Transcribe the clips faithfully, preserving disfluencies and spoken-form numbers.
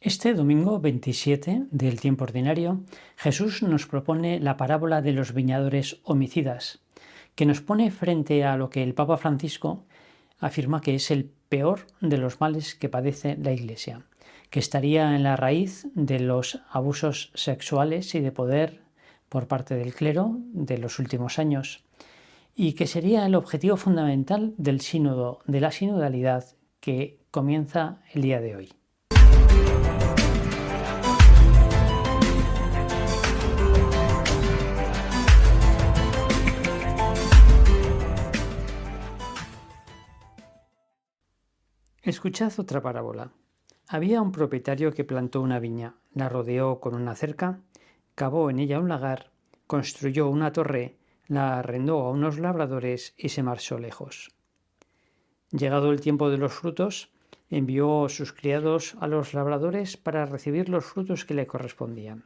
Este domingo veintisiete del tiempo ordinario, Jesús nos propone la parábola de los viñadores homicidas, que nos pone frente a lo que el Papa Francisco afirma que es el peor de los males que padece la Iglesia, que estaría en la raíz de los abusos sexuales y de poder por parte del clero de los últimos años, y que sería el objetivo fundamental del sínodo, de la sinodalidad que comienza el día de hoy. Escuchad otra parábola. Había un propietario que plantó una viña, la rodeó con una cerca, cavó en ella un lagar, construyó una torre, la arrendó a unos labradores y se marchó lejos. Llegado el tiempo de los frutos, envió sus criados a los labradores para recibir los frutos que le correspondían.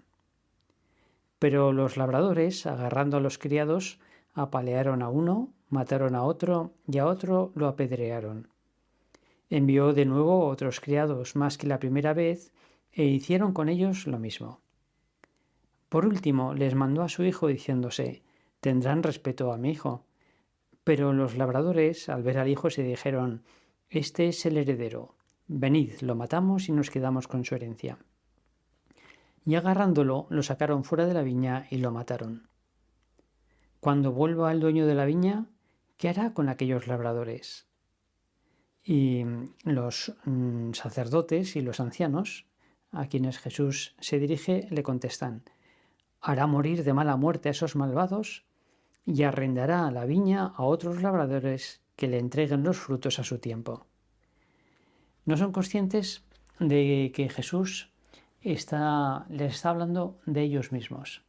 Pero los labradores, agarrando a los criados, apalearon a uno, mataron a otro y a otro lo apedrearon. Envió de nuevo otros criados más que la primera vez e hicieron con ellos lo mismo. Por último, les mandó a su hijo diciéndose: «Tendrán respeto a mi hijo». Pero los labradores, al ver al hijo, se dijeron: «Este es el heredero. Venid, lo matamos y nos quedamos con su herencia». Y agarrándolo, lo sacaron fuera de la viña y lo mataron. Cuando vuelva el dueño de la viña, ¿qué hará con aquellos labradores? Y los mm, sacerdotes y los ancianos, a quienes Jesús se dirige, le contestan: «Hará morir de mala muerte a esos malvados y arrendará la viña a otros labradores que le entreguen los frutos a su tiempo». No son conscientes de que Jesús está, les está hablando de ellos mismos.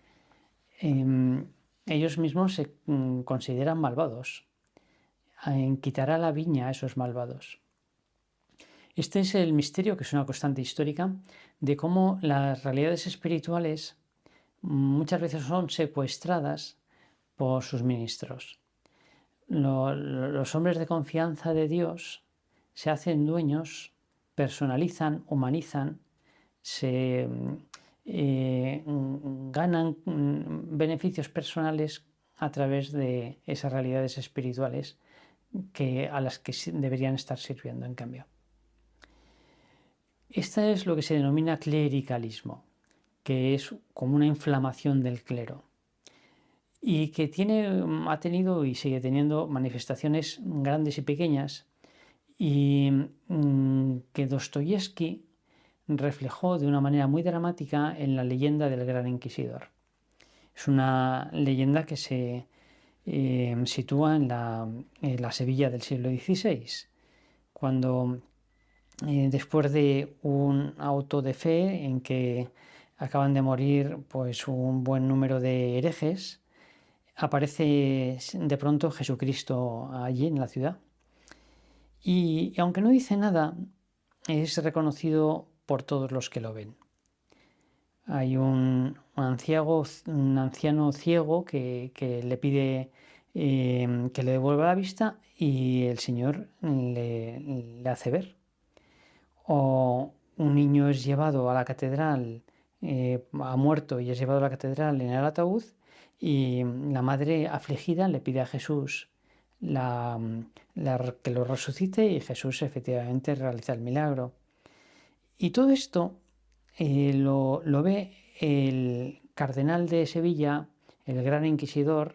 Eh, ellos mismos se mm, consideran malvados. Quitará la viña a esos malvados. Este es el misterio, que es una constante histórica, de cómo las realidades espirituales muchas veces son secuestradas por sus ministros. Lo, los hombres de confianza de Dios se hacen dueños, personalizan, humanizan, se eh, ganan beneficios personales a través de esas realidades espirituales que a las que deberían estar sirviendo, en cambio. Esta es lo que se denomina clericalismo, que es como una inflamación del clero y que tiene, ha tenido y sigue teniendo manifestaciones grandes y pequeñas, y mmm, que Dostoyevsky reflejó de una manera muy dramática en la leyenda del Gran Inquisidor. Es una leyenda que se Eh, sitúa en la, en la Sevilla del siglo dieciséis, cuando eh, después de un auto de fe en que acaban de morir pues un buen número de herejes, aparece de pronto Jesucristo allí en la ciudad y, y aunque no dice nada, es reconocido por todos los que lo ven. Hay un, un, anciago, un anciano ciego que, que le pide eh, que le devuelva la vista y el Señor le, le hace ver. O un niño es llevado a la catedral, eh, ha muerto y es llevado a la catedral en el ataúd, y la madre afligida le pide a Jesús la, la, que lo resucite, y Jesús efectivamente realiza el milagro. Y todo esto Eh, lo, lo ve el cardenal de Sevilla, el Gran Inquisidor,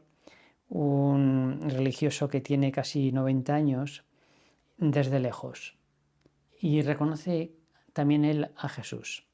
un religioso que tiene casi noventa años, desde lejos, y reconoce también él a Jesús.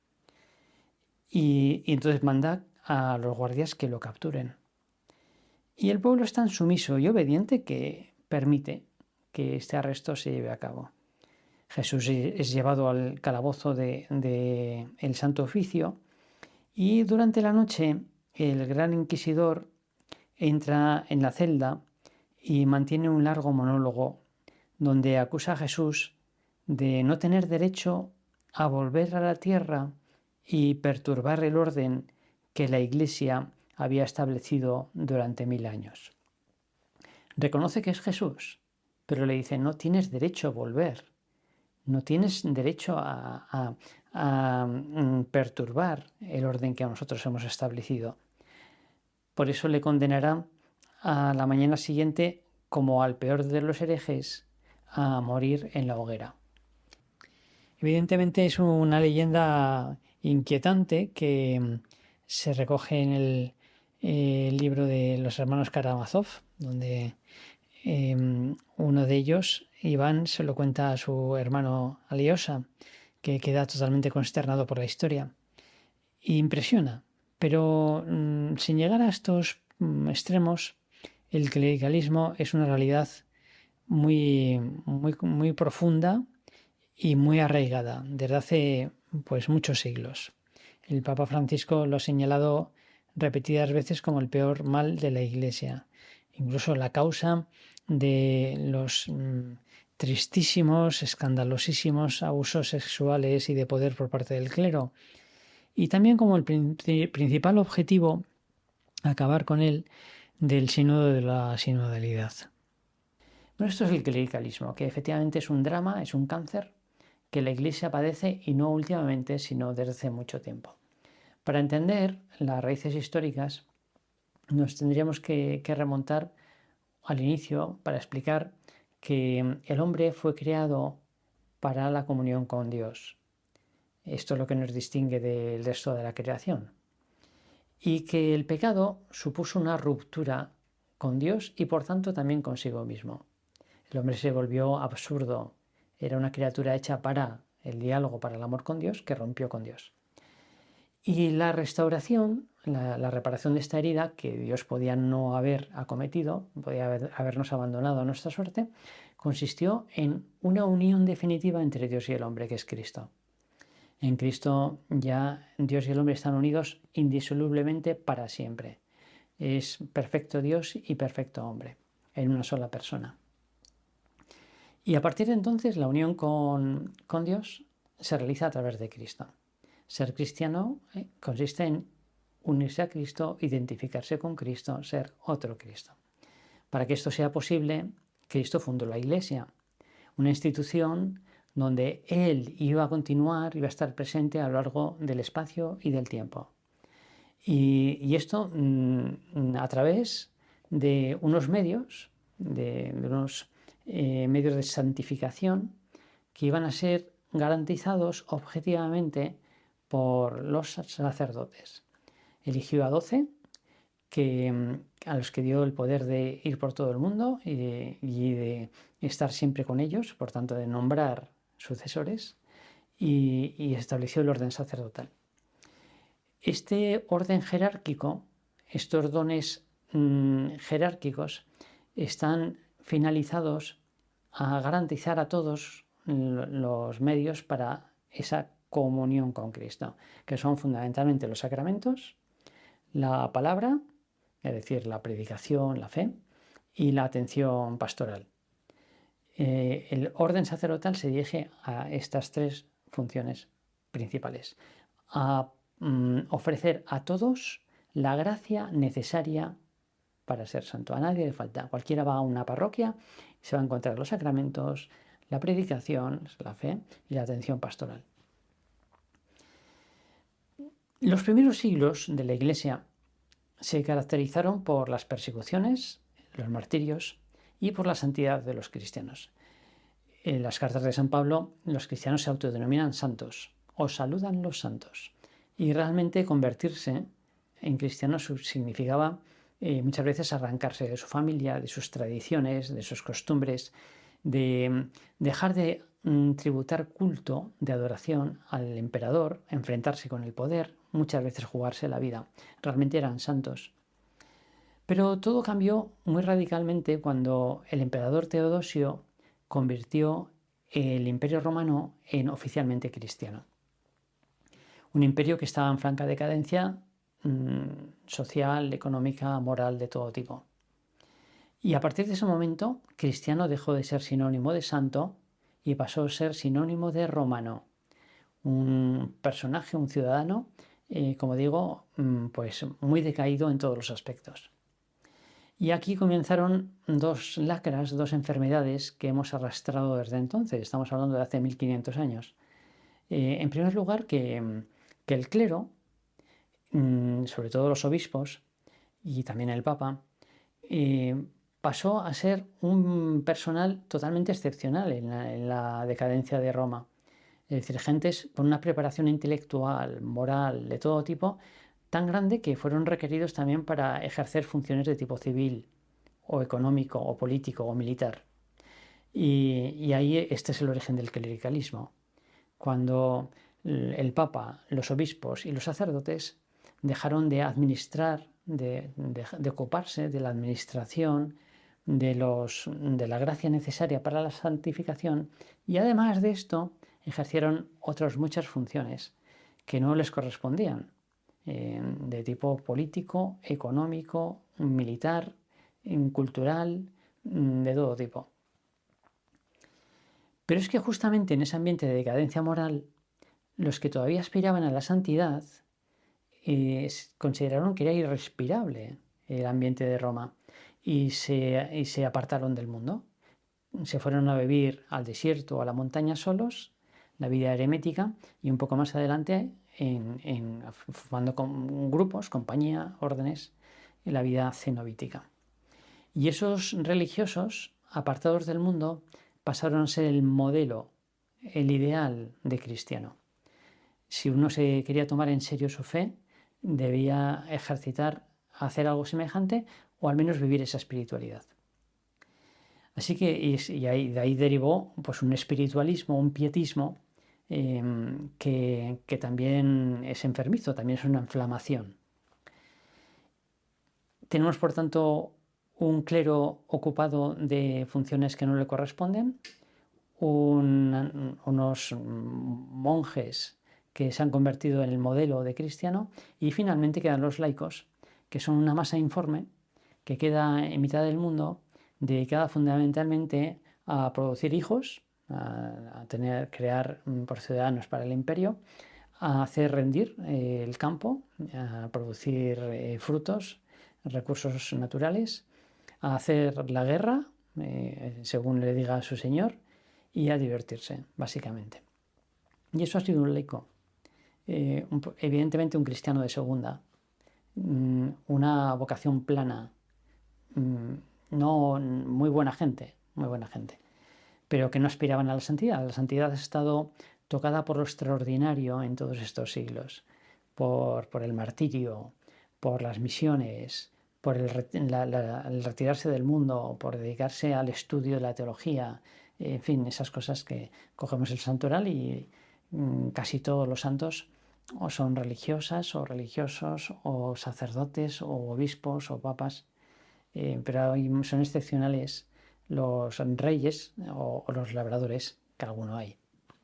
Y, y entonces manda a los guardias que lo capturen. Y el pueblo es tan sumiso y obediente que permite que este arresto se lleve a cabo. Jesús es llevado al calabozo del de, de Santo Oficio, y durante la noche el Gran Inquisidor entra en la celda y mantiene un largo monólogo donde acusa a Jesús de no tener derecho a volver a la tierra y perturbar el orden que la Iglesia había establecido durante mil años. Reconoce que es Jesús, pero le dice: no tienes derecho a volver. No tienes derecho a, a, a mm, perturbar el orden que nosotros hemos establecido. Por eso le condenará a la mañana siguiente, como al peor de los herejes, a morir en la hoguera. Evidentemente es una leyenda inquietante que mm, se recoge en el, eh, libro de los hermanos Karamazov, donde eh, uno de ellos, Iván, se lo cuenta a su hermano Aliosa, que queda totalmente consternado por la historia. E impresiona, pero mm, sin llegar a estos mm, extremos, el clericalismo es una realidad muy, muy, muy profunda y muy arraigada desde hace pues muchos siglos. El Papa Francisco lo ha señalado repetidas veces como el peor mal de la Iglesia, incluso la causa de los mmm, tristísimos, escandalosísimos abusos sexuales y de poder por parte del clero, y también como el principal objetivo, acabar con él, del sínodo de la sinodalidad. Bueno, esto es el clericalismo, que efectivamente es un drama, es un cáncer que la Iglesia padece, y no últimamente, sino desde hace mucho tiempo. Para entender las raíces históricas, nos tendríamos que, que remontar al inicio para explicar que el hombre fue creado para la comunión con Dios. Esto es lo que nos distingue del resto de la creación. Y que el pecado supuso una ruptura con Dios y por tanto también consigo mismo. El hombre se volvió absurdo. Era una criatura hecha para el diálogo, para el amor con Dios, que rompió con Dios. Y la restauración, la, la reparación de esta herida, que Dios podía no haber acometido, podía haber, habernos abandonado a nuestra suerte, consistió en una unión definitiva entre Dios y el hombre, que es Cristo. En Cristo ya Dios y el hombre están unidos indisolublemente para siempre. Es perfecto Dios y perfecto hombre, en una sola persona. Y a partir de entonces la unión con, con Dios se realiza a través de Cristo. Ser cristiano eh, consiste en unirse a Cristo, identificarse con Cristo, ser otro Cristo. Para que esto sea posible, Cristo fundó la Iglesia, una institución donde Él iba a continuar, iba a estar presente a lo largo del espacio y del tiempo. Y, y esto mmm, a través de unos medios, de, de unos eh, medios de santificación que iban a ser garantizados objetivamente por los sacerdotes. Eligió a doce, que, a los que dio el poder de ir por todo el mundo y de, y de estar siempre con ellos, por tanto de nombrar sucesores, y, y estableció el orden sacerdotal. Este orden jerárquico, estos dones mmm, jerárquicos, están finalizados a garantizar a todos los medios para esa comunión con Cristo, que son fundamentalmente los sacramentos, la palabra, es decir, la predicación, la fe, y la atención pastoral. Eh, el orden sacerdotal se dirige a estas tres funciones principales: a mm, ofrecer a todos la gracia necesaria para ser santo. A nadie le falta. Cualquiera va a una parroquia y se va a encontrar los sacramentos, la predicación, la fe y la atención pastoral. Los primeros siglos de la Iglesia se caracterizaron por las persecuciones, los martirios y por la santidad de los cristianos. En las cartas de San Pablo, los cristianos se autodenominan santos o saludan los santos. Y realmente convertirse en cristianos significaba eh, muchas veces arrancarse de su familia, de sus tradiciones, de sus costumbres, de dejar de mm, tributar culto de adoración al emperador, enfrentarse con el poder, muchas veces jugarse la vida. Realmente eran santos. Pero todo cambió muy radicalmente cuando el emperador Teodosio convirtió el Imperio Romano en oficialmente cristiano. Un imperio que estaba en franca decadencia mmm, social, económica, moral, de todo tipo. Y a partir de ese momento, cristiano dejó de ser sinónimo de santo y pasó a ser sinónimo de romano. Un personaje, un ciudadano, eh, como digo, pues muy decaído en todos los aspectos. Y aquí comenzaron dos lacras, dos enfermedades que hemos arrastrado desde entonces. Estamos hablando de hace mil quinientos años. Eh, en primer lugar, que, que el clero, mm, sobre todo los obispos y también el Papa, eh, pasó a ser un personal totalmente excepcional en la, en la decadencia de Roma. Es decir, gentes con una preparación intelectual, moral, de todo tipo, tan grande que fueron requeridos también para ejercer funciones de tipo civil, o económico, o político, o militar. Y, y ahí este es el origen del clericalismo. Cuando el Papa, los obispos y los sacerdotes dejaron de administrar, de, de, de ocuparse de la administración, de, los, de la gracia necesaria para la santificación, y además de esto ejercieron otras muchas funciones que no les correspondían, eh, de tipo político, económico, militar, cultural, de todo tipo. Pero es que justamente en ese ambiente de decadencia moral, los que todavía aspiraban a la santidad eh, consideraron que era irrespirable el ambiente de Roma y se, y se apartaron del mundo. Se fueron a vivir al desierto o a la montaña solos, la vida eremética, y un poco más adelante en, en, formando con grupos, compañía, órdenes, en la vida cenobítica. Y esos religiosos, apartados del mundo, pasaron a ser el modelo, el ideal de cristiano. Si uno se quería tomar en serio su fe, debía ejercitar, hacer algo semejante o al menos vivir esa espiritualidad. Así que y ahí, de ahí derivó pues, un espiritualismo, un pietismo eh, que, que también es enfermizo, también es una inflamación. Tenemos, por tanto, un clero ocupado de funciones que no le corresponden, un, unos monjes que se han convertido en el modelo de cristiano y finalmente quedan los laicos, que son una masa informe que queda en mitad del mundo, dedicada fundamentalmente a producir hijos, a, tener, crear ciudadanos para el imperio, a hacer rendir eh, el campo, a producir eh, frutos, recursos naturales, a hacer la guerra, eh, según le diga a su señor, y a divertirse, básicamente. Y eso ha sido un laico. Eh, un, evidentemente un cristiano de segunda, mmm, una vocación plana, mmm, no muy buena gente, muy buena gente, pero que no aspiraban a la santidad. La santidad ha estado tocada por lo extraordinario en todos estos siglos, por, por el martirio, por las misiones, por el, la, la, el retirarse del mundo, por dedicarse al estudio de la teología, en fin, esas cosas que cogemos el santoral y mmm, casi todos los santos o son religiosas o religiosos o sacerdotes o obispos o papas, eh, pero son excepcionales los reyes o, o los labradores, que alguno hay.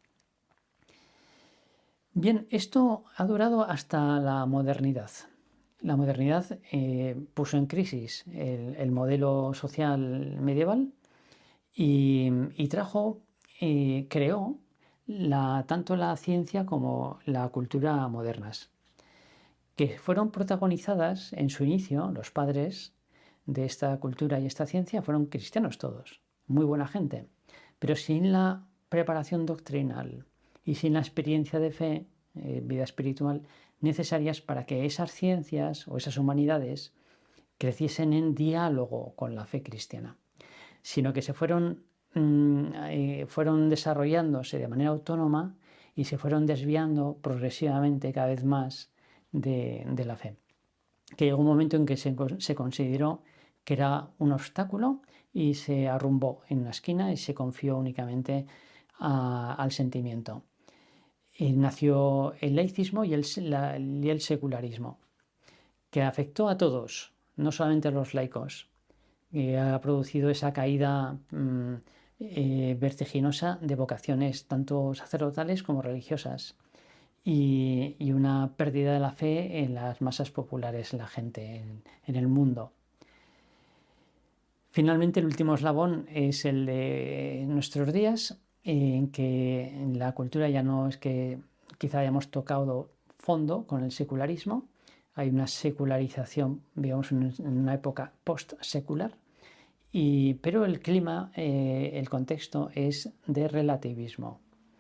Bien, esto ha durado hasta la modernidad. La modernidad eh, puso en crisis el, el modelo social medieval y, y trajo, eh, creó la, tanto la ciencia como la cultura modernas, que fueron protagonizadas en su inicio, los padres de esta cultura y esta ciencia fueron cristianos todos, muy buena gente, pero sin la preparación doctrinal y sin la experiencia de fe, eh, vida espiritual, necesarias para que esas ciencias o esas humanidades creciesen en diálogo con la fe cristiana, sino que se fueron, mmm, eh, fueron desarrollándose de manera autónoma y se fueron desviando progresivamente cada vez más de, de la fe. Que llegó un momento en que se, se consideró que era un obstáculo y se arrumbó en una esquina y se confió únicamente a, al sentimiento. Y nació el laicismo y el, la, y el secularismo, que afectó a todos, no solamente a los laicos, y ha producido esa caída mmm, eh, vertiginosa de vocaciones tanto sacerdotales como religiosas y, y una pérdida de la fe en las masas populares, la gente en, en el mundo. Finalmente, el último eslabón es el de nuestros días, en que la cultura ya no es que quizá hayamos tocado fondo con el secularismo, hay una secularización, digamos, en una época post-secular, y, pero el clima, eh, el contexto es de relativismo.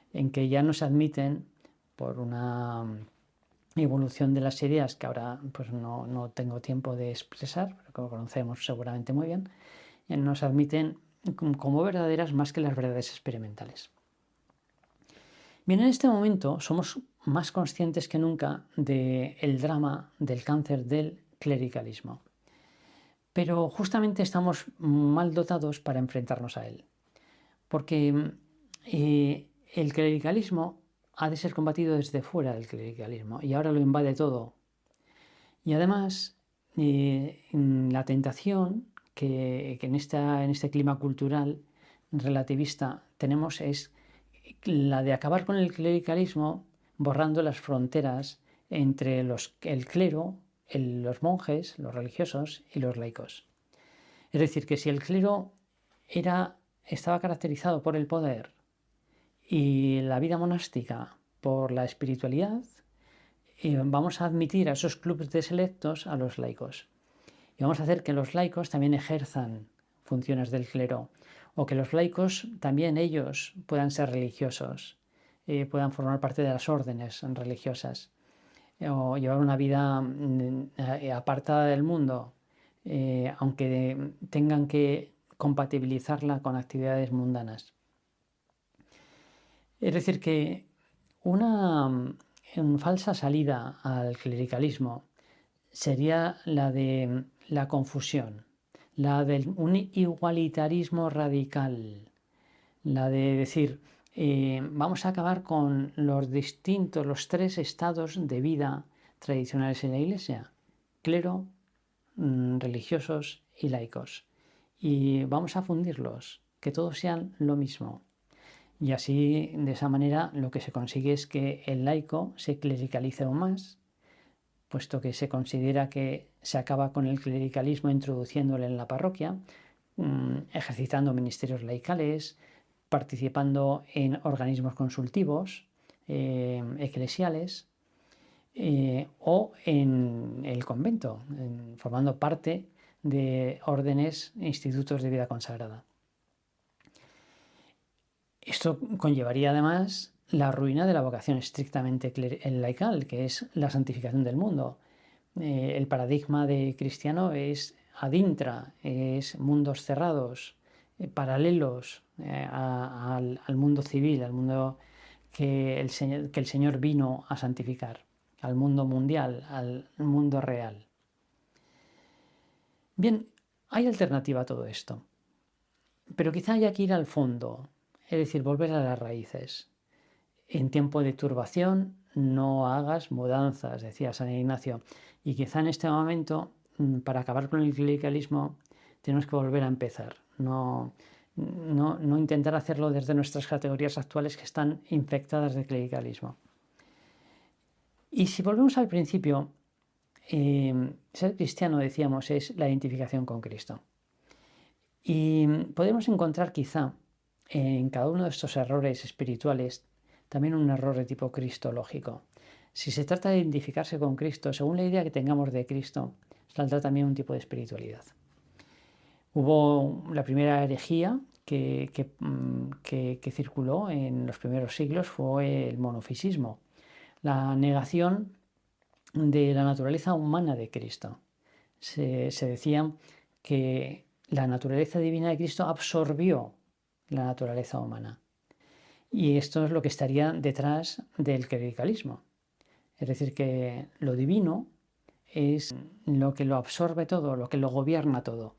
en que ya no se admiten por una evolución de las ideas que ahora pues no, no tengo tiempo de expresar, pero que lo conocemos seguramente muy bien, nos admiten como verdaderas más que las verdades experimentales. Bien, en este momento somos más conscientes que nunca del drama del cáncer del clericalismo, pero justamente estamos mal dotados para enfrentarnos a él, porque eh, el clericalismo ha de ser combatido desde fuera del clericalismo y ahora lo invade todo. Y además, eh, la tentación que, que en, esta, en este clima cultural relativista tenemos es la de acabar con el clericalismo borrando las fronteras entre los, el clero, el, los monjes, los religiosos y los laicos. Es decir, que si el clero era, estaba caracterizado por el poder y la vida monástica por la espiritualidad, eh, vamos a admitir a esos clubes de selectos a los laicos. Y vamos a hacer que los laicos también ejerzan funciones del clero, o que los laicos también ellos puedan ser religiosos, eh, puedan formar parte de las órdenes religiosas, eh, o llevar una vida eh, apartada del mundo, eh, aunque tengan que compatibilizarla con actividades mundanas. Es decir, que una falsa salida al clericalismo sería la de la confusión, la de un igualitarismo radical, la de decir, eh, vamos a acabar con los distintos, los tres estados de vida tradicionales en la Iglesia: clero, religiosos y laicos. Y vamos a fundirlos, que todos sean lo mismo. Y así, de esa manera, lo que se consigue es que el laico se clericalice aún más, puesto que se considera que se acaba con el clericalismo introduciéndole en la parroquia, ejercitando ministerios laicales, participando en organismos consultivos, eh, eclesiales, eh, o en el convento, en, formando parte de órdenes e institutos de vida consagrada. Esto conllevaría además la ruina de la vocación estrictamente laical, que es la santificación del mundo. Eh, el paradigma de cristiano es ad intra, es mundos cerrados, eh, paralelos eh, a, a, al, al mundo civil, al mundo que el, señor, que el Señor vino a santificar, al mundo mundial, al mundo real. Bien, hay alternativa a todo esto, pero quizá haya que ir al fondo, es decir, volver a las raíces. En tiempo de turbación no hagas mudanzas, decía San Ignacio, y quizá en este momento, para acabar con el clericalismo, tenemos que volver a empezar, no, no, no intentar hacerlo desde nuestras categorías actuales que están infectadas de clericalismo. Y si volvemos al principio, eh, ser cristiano, decíamos, es la identificación con Cristo. Y podemos encontrar quizá en cada uno de estos errores espirituales también un error de tipo cristológico. Si se trata de identificarse con Cristo, según la idea que tengamos de Cristo, saldrá también un tipo de espiritualidad. Hubo la primera herejía que, que, que, que circuló en los primeros siglos, fue el monofisismo, la negación de la naturaleza humana de Cristo. Se, se decía que la naturaleza divina de Cristo absorbió la naturaleza humana. Y esto es lo que estaría detrás del clericalismo. Es decir, que lo divino es lo que lo absorbe todo, lo que lo gobierna todo.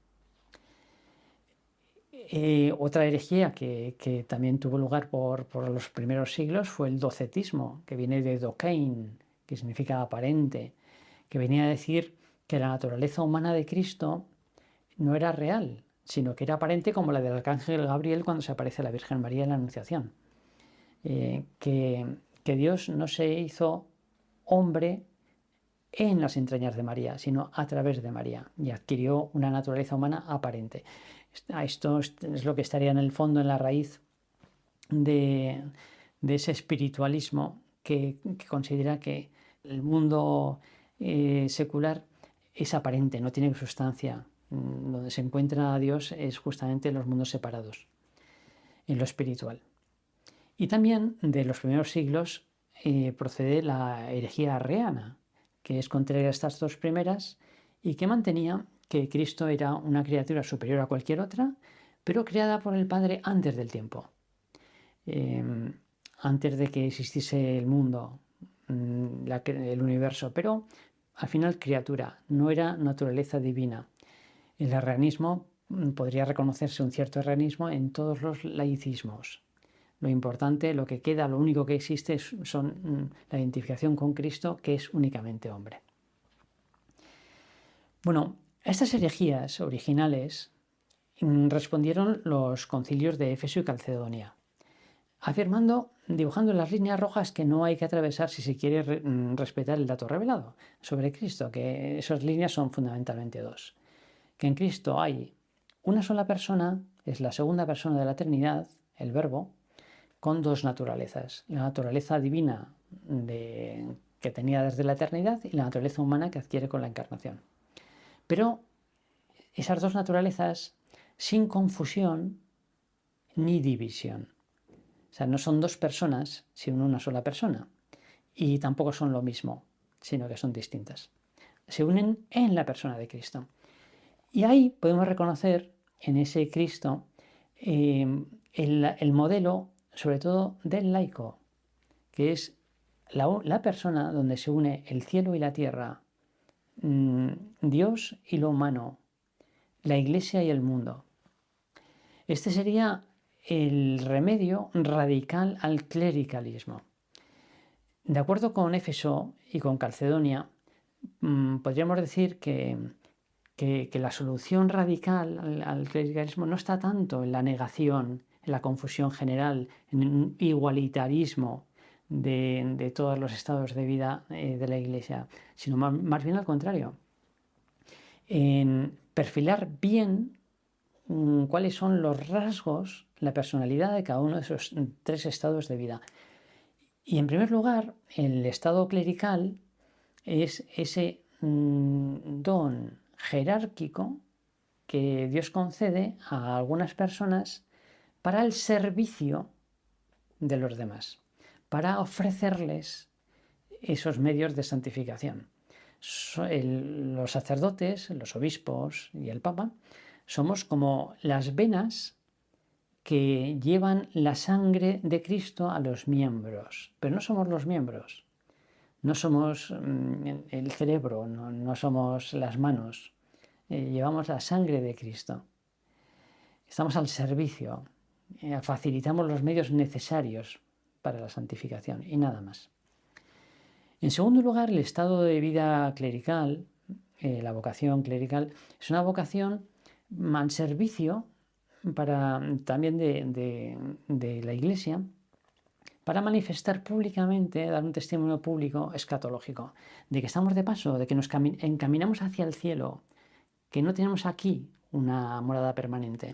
Eh, otra herejía que, que también tuvo lugar por, por los primeros siglos fue el docetismo, que viene de dokein, que significa aparente, que venía a decir que la naturaleza humana de Cristo no era real, sino que era aparente, como la del arcángel Gabriel cuando se aparece a la Virgen María en la Anunciación. Eh, que, que Dios no se hizo hombre en las entrañas de María, sino a través de María, y adquirió una naturaleza humana aparente. Esto es lo que estaría en el fondo, en la raíz de, de ese espiritualismo que, que considera que el mundo eh, secular es aparente, no tiene sustancia. Donde se encuentra a Dios es justamente en los mundos separados, en lo espiritual. Y también de los primeros siglos eh, procede la herejía arriana, que es contraria a estas dos primeras y que mantenía que Cristo era una criatura superior a cualquier otra, pero creada por el Padre antes del tiempo, eh, antes de que existiese el mundo, la, el universo, pero al final criatura, no era naturaleza divina. El arrianismo podría reconocerse un cierto arrianismo en todos los laicismos. Lo importante, lo que queda, lo único que existe es, son la identificación con Cristo, que es únicamente hombre. Bueno, a estas herejías originales respondieron los concilios de Éfeso y Calcedonia, afirmando, dibujando las líneas rojas que no hay que atravesar si se quiere re, respetar el dato revelado sobre Cristo, que esas líneas son fundamentalmente dos. Que en Cristo hay una sola persona, es la segunda persona de la Trinidad, el Verbo, con dos naturalezas, la naturaleza divina de, que tenía desde la eternidad y la naturaleza humana que adquiere con la encarnación. Pero esas dos naturalezas sin confusión ni división. O sea, no son dos personas, sino una sola persona. Y tampoco son lo mismo, sino que son distintas. Se unen en la persona de Cristo. Y ahí podemos reconocer en ese Cristo eh, el, el modelo, sobre todo del laico, que es la, la persona donde se une el cielo y la tierra, mmm, Dios y lo humano, la Iglesia y el mundo. Este sería el remedio radical al clericalismo. De acuerdo con Éfeso y con Calcedonia, mmm, podríamos decir que, que, que la solución radical al, al clericalismo no está tanto en la negación, en la confusión general, en un igualitarismo de, de todos los estados de vida eh, de la Iglesia, sino más, más bien al contrario, en perfilar bien mmm, cuáles son los rasgos, la personalidad de cada uno de esos tres estados de vida. Y en primer lugar, el estado clerical es ese mmm, don jerárquico que Dios concede a algunas personas para el servicio de los demás, para ofrecerles esos medios de santificación. El, los sacerdotes, los obispos y el Papa somos como las venas que llevan la sangre de Cristo a los miembros, pero no somos los miembros, no somos mmm, el cerebro, no, no somos las manos, eh, llevamos la sangre de Cristo. Estamos al servicio, eh, facilitamos los medios necesarios para la santificación y nada más. En segundo lugar, el estado de vida clerical, eh, la vocación clerical, es una vocación al servicio para, también de, de, de la Iglesia, para manifestar públicamente, dar un testimonio público escatológico, de que estamos de paso, de que nos encaminamos hacia el cielo, que no tenemos aquí una morada permanente.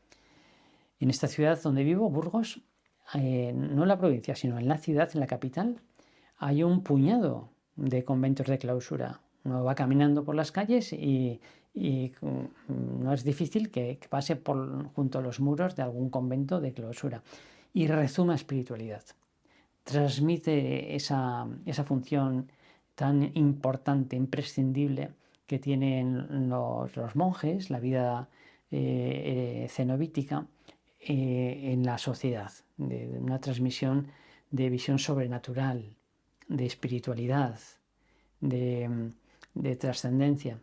En esta ciudad donde vivo, Burgos, eh, no en la provincia, sino en la ciudad, en la capital, hay un puñado de conventos de clausura. Uno va caminando por las calles y, y no es difícil que, que pase por, junto a los muros de algún convento de clausura. Y rezuma espiritualidad. Transmite esa, esa función tan importante, imprescindible, que tienen los, los monjes, la vida eh, eh, cenobítica, eh, en la sociedad, de, de una transmisión de visión sobrenatural, de espiritualidad, de, de trascendencia.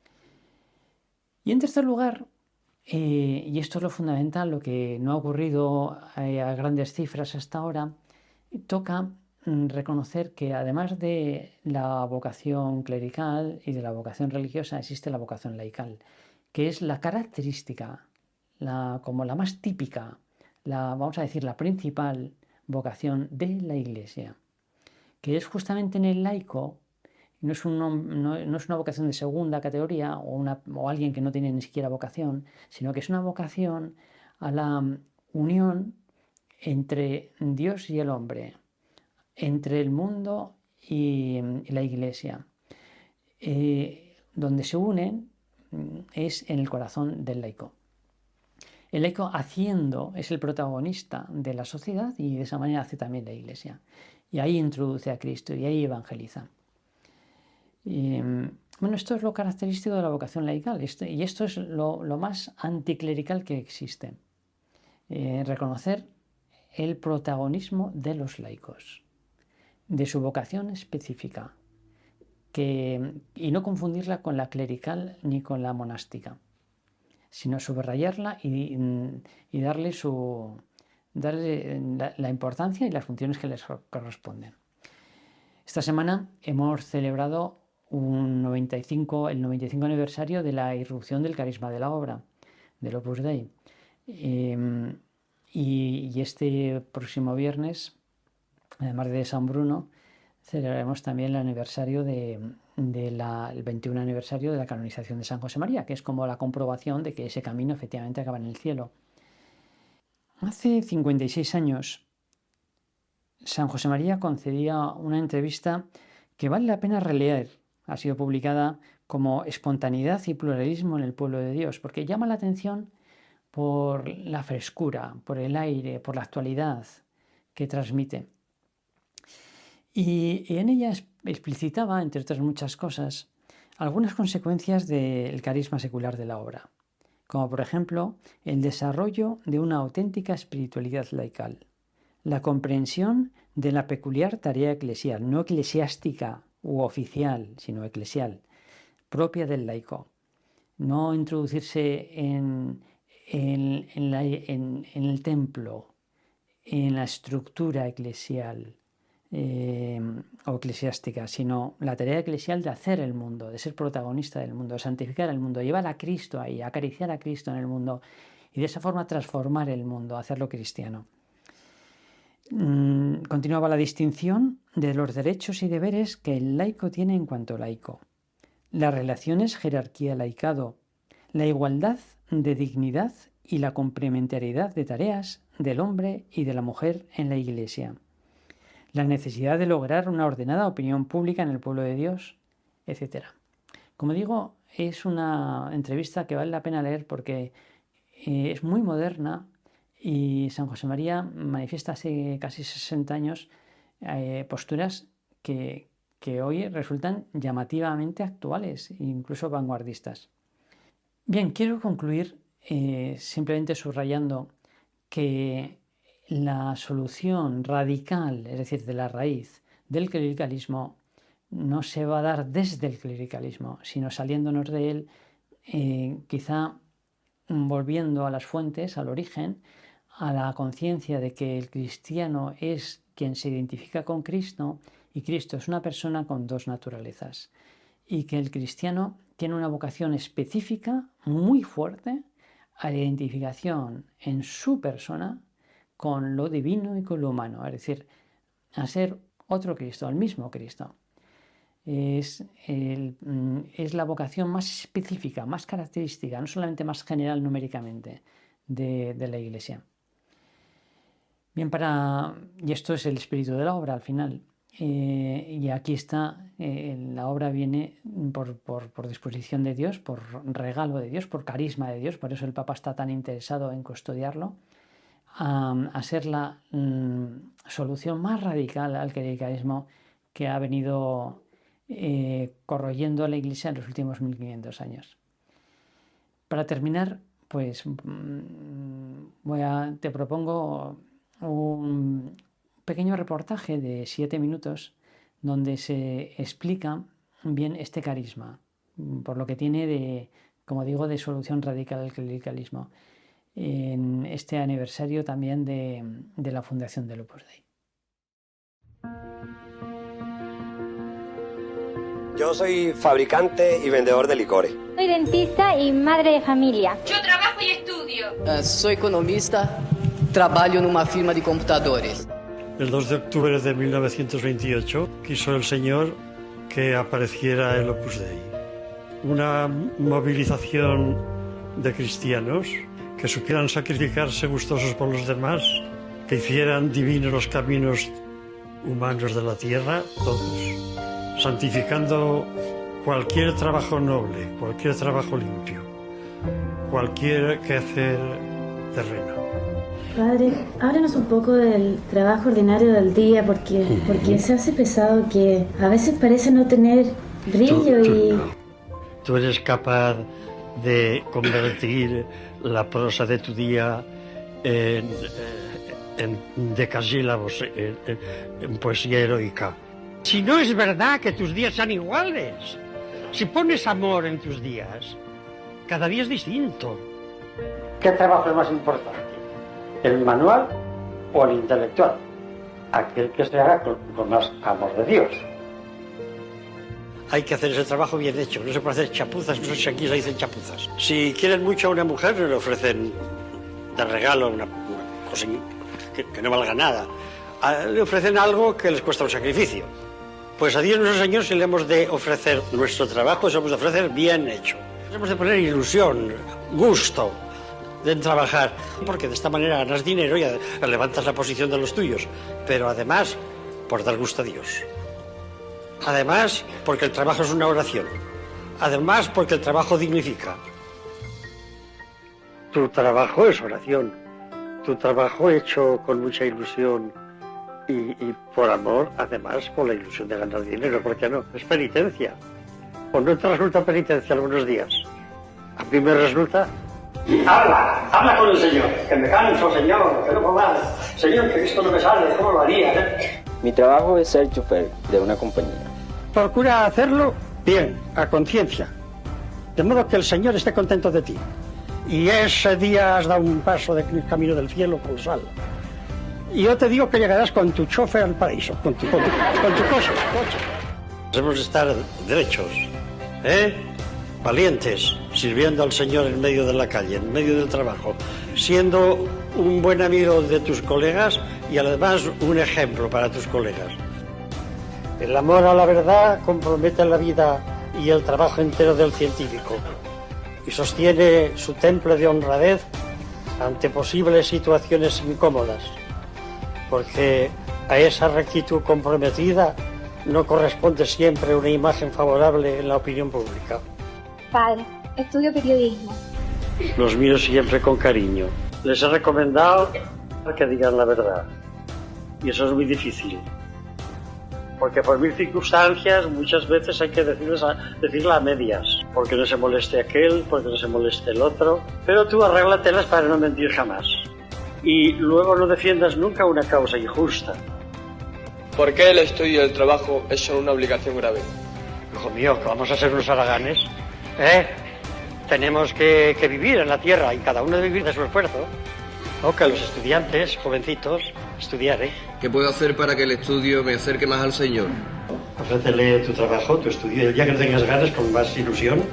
Y en tercer lugar, eh, y esto es lo fundamental, lo que no ha ocurrido eh, a grandes cifras hasta ahora, toca mm, reconocer que además de la vocación clerical y de la vocación religiosa, existe la vocación laical, que es la característica, la, como la más típica, la, vamos a decir, la principal vocación de la Iglesia, que es justamente en el laico. No es, un, no, no es una vocación de segunda categoría o, una, o alguien que no tiene ni siquiera vocación, sino que es una vocación a la unión entre Dios y el hombre, entre el mundo y, y la Iglesia. Eh, donde se unen es en el corazón del laico. El laico haciendo es el protagonista de la sociedad y de esa manera hace también la Iglesia. Y ahí introduce a Cristo y ahí evangeliza. Y, bueno, esto es lo característico de la vocación laical esto, y esto es lo, lo más anticlerical que existe. Eh, reconocer el protagonismo de los laicos, de su vocación específica, que, y no confundirla con la clerical ni con la monástica, sino subrayarla y, y darle, su, darle la, la importancia y las funciones que les corresponden. Esta semana hemos celebrado un noventa y cinco, el noventa y cinco aniversario de la irrupción del carisma de la obra, del Opus Dei. Eh, y, y este próximo viernes, además de San Bruno, celebraremos también el aniversario de, de la, el veintiún aniversario de la canonización de San José María, que es como la comprobación de que ese camino efectivamente acaba en el cielo. Hace cincuenta y seis años, San José María concedía una entrevista que vale la pena releer. Ha sido publicada como Espontaneidad y pluralismo en el pueblo de Dios, porque llama la atención por la frescura, por el aire, por la actualidad que transmite. Y, y en ella explicitaba, entre otras muchas cosas, algunas consecuencias del carisma secular de la obra, como por ejemplo el desarrollo de una auténtica espiritualidad laical, la comprensión de la peculiar tarea eclesial, no eclesiástica u oficial, sino eclesial, propia del laico. No introducirse en, en, en, la, en, en el templo, en la estructura eclesial eh, o eclesiástica, sino la tarea eclesial de hacer el mundo, de ser protagonista del mundo, de santificar el mundo, llevar a Cristo ahí, acariciar a Cristo en el mundo y de esa forma transformar el mundo, hacerlo cristiano. Continuaba la distinción de los derechos y deberes que el laico tiene en cuanto laico, las relaciones jerarquía-laicado, la igualdad de dignidad y la complementariedad de tareas del hombre y de la mujer en la Iglesia, la necesidad de lograr una ordenada opinión pública en el pueblo de Dios, etcétera. Como digo, es una entrevista que vale la pena leer porque eh, es muy moderna. Y San José María manifiesta hace casi sesenta años eh, posturas que, que hoy resultan llamativamente actuales e incluso vanguardistas. Bien, quiero concluir eh, simplemente subrayando que la solución radical, es decir, de la raíz del clericalismo, no se va a dar desde el clericalismo, sino saliéndonos de él, eh, quizá volviendo a las fuentes, al origen, a la conciencia de que el cristiano es quien se identifica con Cristo y Cristo es una persona con dos naturalezas y que el cristiano tiene una vocación específica muy fuerte a la identificación en su persona con lo divino y con lo humano, es decir, a ser otro Cristo, el mismo Cristo. Es, el, es la vocación más específica, más característica, no solamente más general numéricamente de, de la Iglesia. Bien, para, y esto es el espíritu de la obra al final. Eh, y aquí está, eh, la obra viene por, por, por disposición de Dios, por regalo de Dios, por carisma de Dios, por eso el Papa está tan interesado en custodiarlo, a, a ser la mm, solución más radical al clericalismo que ha venido eh, corroyendo a la Iglesia en los últimos mil quinientos años. Para terminar, pues mm, voy a, te propongo un pequeño reportaje de siete minutos donde se explica bien este carisma, por lo que tiene de, como digo, de solución radical al clericalismo, en este aniversario también de, de la fundación del Opus Dei. Yo soy fabricante y vendedor de licores. Soy dentista y madre de familia. Yo trabajo y estudio. Uh, soy economista, trabajo en una firma de computadores. El dos de octubre de mil novecientos veintiocho quiso el Señor que apareciera el Opus Dei. Una movilización de cristianos que supieran sacrificarse gustosos por los demás, que hicieran divinos los caminos humanos de la tierra, todos, santificando cualquier trabajo noble, cualquier trabajo limpio, cualquier quehacer terreno. Padre, háblanos un poco del trabajo ordinario del día, porque, uh-huh. porque se hace pesado, que a veces parece no tener brillo. Tú, tú, y... no. Tú eres capaz de convertir la prosa de tu día en, en decasílabos, en, en, en poesía heroica. Si no es verdad que tus días sean iguales, si pones amor en tus días, cada día es distinto. ¿Qué trabajo es más importante? ¿El manual o el intelectual? Aquel que se haga con, con más amor de Dios. Hay que hacer ese trabajo bien hecho, no se puede hacer chapuzas, no sé si aquí se dicen chapuzas. Si quieren mucho a una mujer, le ofrecen de regalo una, una cosa que, que no valga nada. A, le ofrecen algo que les cuesta un sacrificio. Pues a Dios nuestro Señor, si le hemos de ofrecer nuestro trabajo, se hemos de ofrecer bien hecho. Hemos de poner ilusión, gusto de trabajar, porque de esta manera ganas dinero y levantas la posición de los tuyos, pero además por dar gusto a Dios. Además, porque el trabajo es una oración. Además, porque el trabajo dignifica. Tu trabajo es oración. Tu trabajo hecho con mucha ilusión y, y por amor, además, con la ilusión de ganar dinero. ¿Por qué no? Es penitencia. ¿O no te resulta penitencia algunos días? A mí me resulta... Habla, habla con el Señor. Que me canso, Señor, que no puedo más. Señor, que esto no me sale, ¿cómo lo haría? ¿Eh? Mi trabajo es ser chofer de una compañía. Procura hacerlo bien, a conciencia, de modo que el Señor esté contento de ti. Y ese día has dado un paso del camino del cielo colosal. Y yo te digo que llegarás con tu chofer al paraíso, con tu, con tu, con tu coche, coche. Debemos estar derechos, ¿eh? Valientes, sirviendo al Señor en medio de la calle, en medio del trabajo, siendo un buen amigo de tus colegas y además un ejemplo para tus colegas. El amor a la verdad compromete la vida y el trabajo entero del científico y sostiene su temple de honradez ante posibles situaciones incómodas, porque a esa rectitud comprometida no corresponde siempre una imagen favorable en la opinión pública. Padre, estudio periodismo. Los miro siempre con cariño. Les he recomendado que digan la verdad y eso es muy difícil. Porque por mil circunstancias muchas veces hay que decirles a, decirla a medias, porque no se moleste aquel, porque no se moleste el otro, pero tú arréglatelas para no mentir jamás. Y luego no defiendas nunca una causa injusta. ¿Por qué el estudio y el trabajo son una obligación grave? Hijo mío, que vamos a ser unos haraganes, ¿eh? Tenemos que, que vivir en la tierra y cada uno debe vivir de su esfuerzo. O que los estudiantes, jovencitos, estudiar, ¿eh? ¿Qué puedo hacer para que el estudio me acerque más al Señor? Ofrécele tu trabajo, tu estudio, el día que tengas ganas, con más ilusión.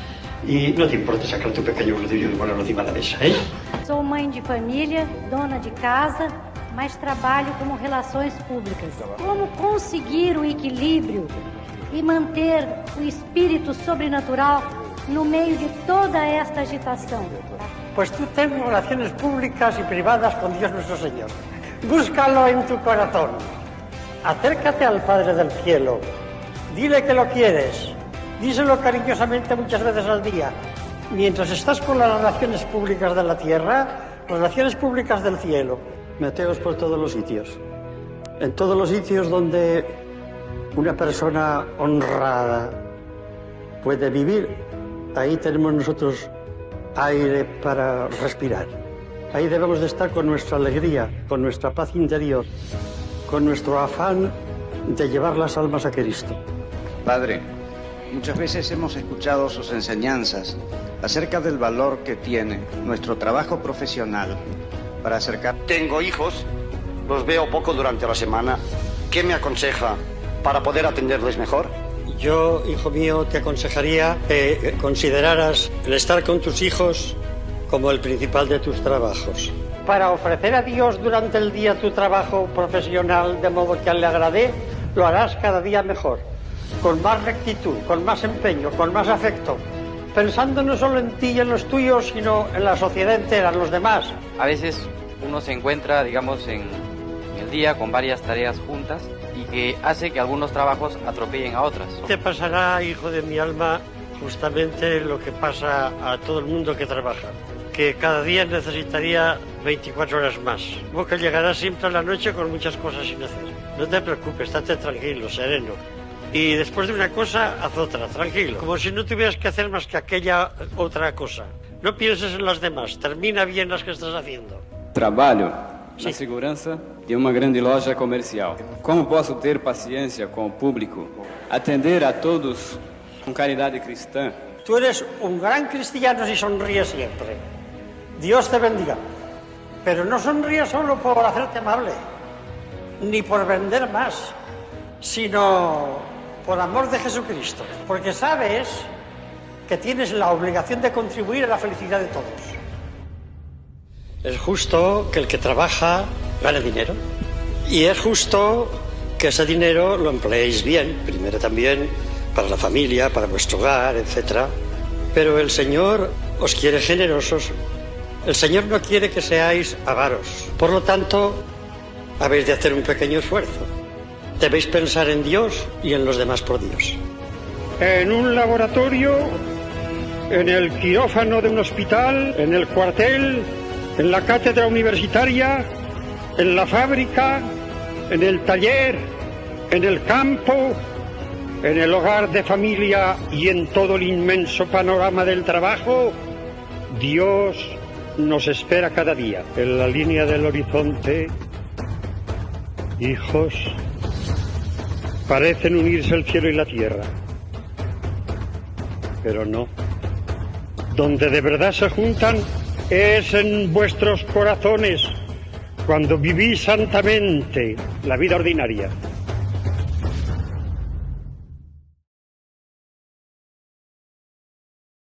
E não te importa sacar tu pequeno rodilho de bola encima da mesa, hein? Sou mãe de família, dona de casa, mas trabalho como relações públicas. Como conseguir o equilíbrio e manter o espírito sobrenatural no meio de toda esta agitação? Pues tú ten relaciones públicas y privadas con Dios nuestro Señor. Búscalo en tu corazón. Acércate al Padre del Cielo. Dile que lo quieres. Díselo cariñosamente muchas veces al día. Mientras estás con las relaciones públicas de la tierra, relaciones públicas del cielo. Meteos por todos los sitios. En todos los sitios donde una persona honrada puede vivir, ahí tenemos nosotros aire para respirar. Ahí debemos de estar con nuestra alegría, con nuestra paz interior, con nuestro afán de llevar las almas a Cristo. Padre, muchas veces hemos escuchado sus enseñanzas acerca del valor que tiene nuestro trabajo profesional para acercar... Tengo hijos, los veo poco durante la semana. ¿Qué me aconseja para poder atenderles mejor? Yo, hijo mío, te aconsejaría que consideraras el estar con tus hijos como el principal de tus trabajos. Para ofrecer a Dios durante el día tu trabajo profesional de modo que le agrade, lo harás cada día mejor, con más rectitud, con más empeño, con más afecto, pensando no solo en ti y en los tuyos, sino en la sociedad entera, en los demás. A veces uno se encuentra, digamos, en el día con varias tareas juntas y que hace que algunos trabajos atropellen a otras. Te pasará, hijo de mi alma, justamente lo que pasa a todo el mundo que trabaja, que cada día necesitaría veinticuatro horas más. Como que llegarás siempre a la noche con muchas cosas sin hacer. No te preocupes, estate tranquilo, sereno. Y después de una cosa, haz otra, tranquilo. Como si no tuvieras que hacer más que aquella otra cosa. No pienses en las demás, termina bien las que estás haciendo. Trabalho na segurança de uma grande loja comercial. Como posso ter paciência com o público? Atender a todos con caridad cristã. Tú eres un gran cristiano si sonríes siempre. Dios te bendiga. Pero no sonríes solo por hacerte amable, ni por vender más, sino por amor de Jesucristo. Porque sabes que tienes la obligación de contribuir a la felicidad de todos. Es justo que el que trabaja gane dinero. Y es justo que ese dinero lo empleéis bien, primero también para la familia, para vuestro hogar, etcétera. Pero el Señor os quiere generosos. El Señor no quiere que seáis avaros. Por lo tanto, habéis de hacer un pequeño esfuerzo. Debéis pensar en Dios y en los demás por Dios. En un laboratorio, en el quirófano de un hospital, en el cuartel, en la cátedra universitaria, en la fábrica, en el taller, en el campo, en el hogar de familia y en todo el inmenso panorama del trabajo, Dios nos espera cada día. En la línea del horizonte, hijos, parecen unirse el cielo y la tierra, pero no. Donde de verdad se juntan es en vuestros corazones, cuando vivís santamente la vida ordinaria.